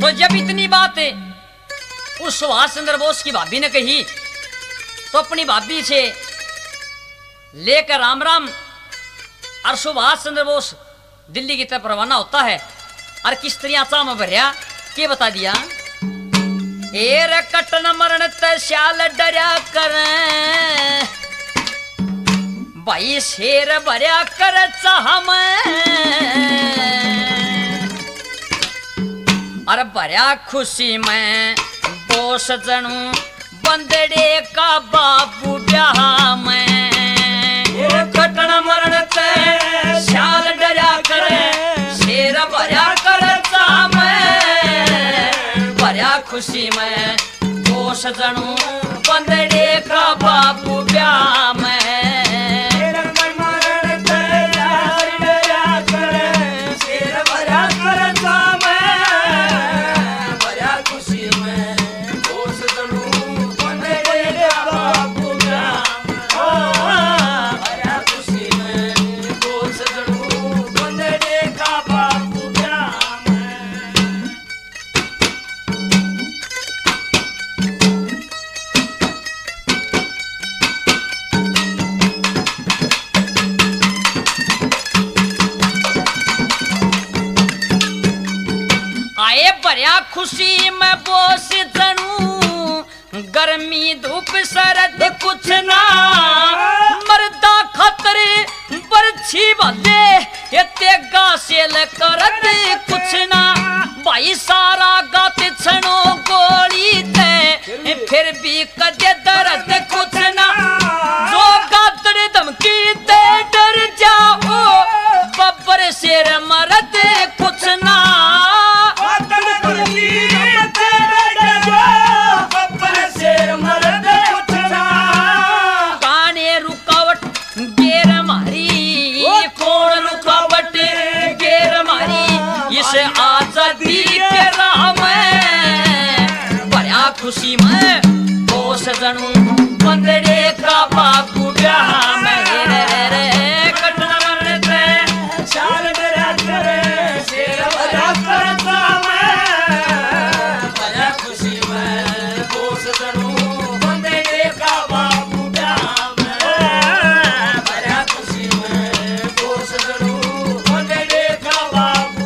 तो जब इतनी बात उस सुभाष चंद्र बोस की भाभी ने कही तो अपनी भाभी से लेकर राम राम और सुभाष चंद्र बोस दिल्ली की तरफ रवाना होता है। और किस तरह चा में भरिया के बता दिया, एर कटन मरण श्याल डरिया कर भाई शेर भरिया कर चाह और भरिया खुशी में बोस जनू बंदड़े का बाबू ब्याह में कटन मरण श्याल डरिया करे शेर भरिया कर भरिया खुशी में बोस जनू बंदड़े का बाबू ब्याह में खुशी में बोस जनू गर्मी धूप सरद कुछ ना मर्दा खतरे बरछी बदे ये तेगा सेल करद कुछ ना भाई सारा गाते छनो गोली ते फिर भी कदे दर्द कुछ ना जो गातरे धमकी ते डर जाओ बब्बर शेर मरद कुछ ना आजादी के राह में भरिया खुशी में बोस जनू बंदड़े का बाबू ब्याह में कटन मरण श्याल डरिया करे शेर भरिया करता में भरिया खुशी में बोस जनू बंदड़े का बाबू ब्याह में भरिया खुशी में बोस जनू बंदड़े का बाबू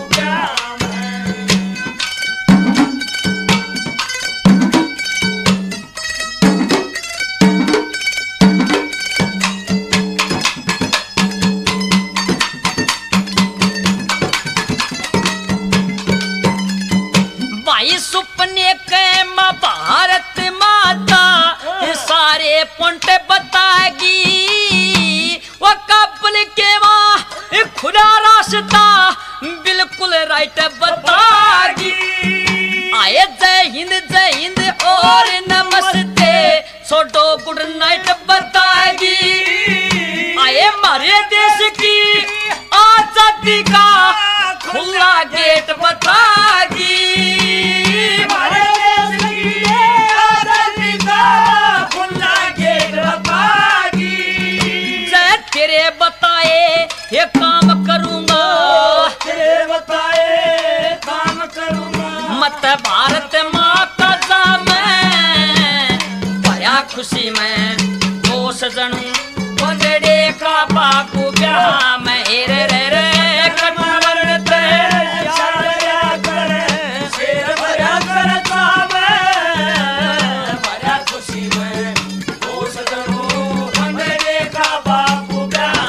सुपने के माँ भारत माता सारे पुंट बताएगी वो काबुल के माँ खुदा रास्ता बिल्कुल राइट बताएगी। आए जय हिंद और नमस्ते छोटो गुड नाइट बताएगी। आए हमारे देश की आजादी का खुला गेट बताएगी। बताए ये काम करूंगा तेरे बताए काम करूंगा मत भारत माता जा मैं भरिया खुशी में बोस जनू बंदड़े का बाबू ब्याह में रे रे रे कटन मरण शेर भरिया करता मैं भरिया खुशी में बोस जनू बंदड़े का बाबू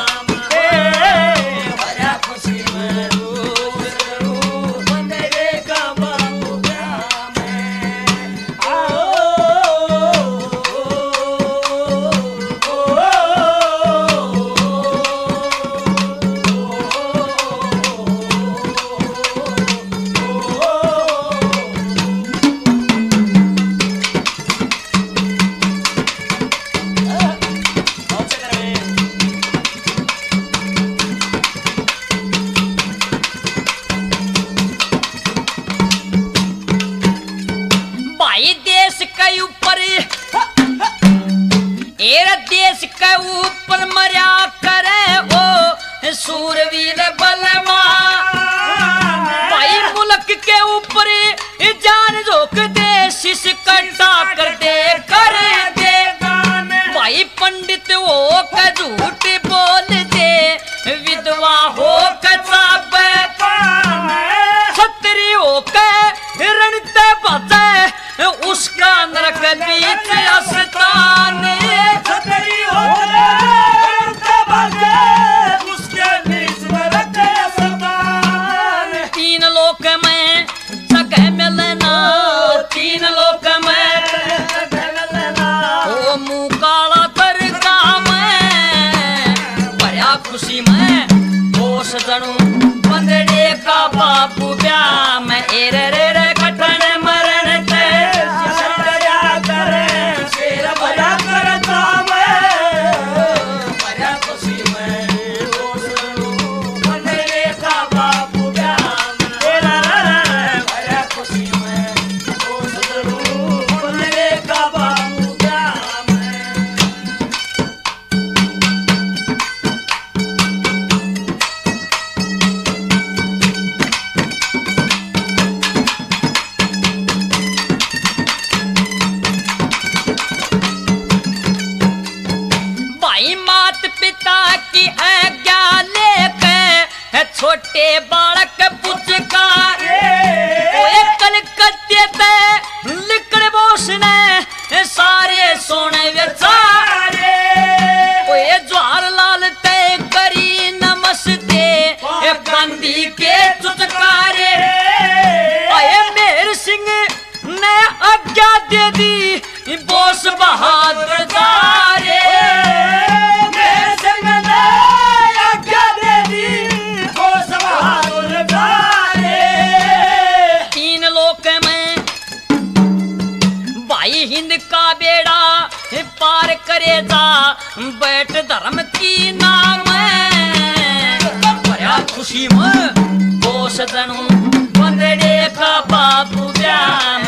देश के ऊपर मरिया करे ओ सूरवीर बलवा भाई मुल्क के ऊपर गर्दन झोंक दे शीश कटा कर दे भाई पंडित हो के झूठ बोल दे विधवा हो के चाप छतरी हो के रणते बचे उसका नरक बीच अस्तान छतरी हो उसके बीच नरक अस्तान तीन लोक में जगह मिलना तीन लोक में ओ मुँह काला कर काम भया खुशी में होश जनू बंदड़े का बापू ब्याह में एरे रे रे कटन मरण ते भया करे शेर भया करता भया खुशी में होश बंदड़े का बापू भया खुशी में होश बंदड़े का बापू भाई मात पिता की आज्ञा लेकर छोटे बालक पुचकार कलकत्ते ते लिकड़ बोस ने सारे सोने बेचारे ज्वार लाल ते करी नमस्ते बंदी के चुचकारे मेर सिंह ने आज्ञा दे दी बोस बहादुर तारे तीन लोक में भाई हिंद का बेड़ा पार करे जा बैठ धर्म की नाम भया खुशी में बोस जनू बंदड़े का बापू ब्याह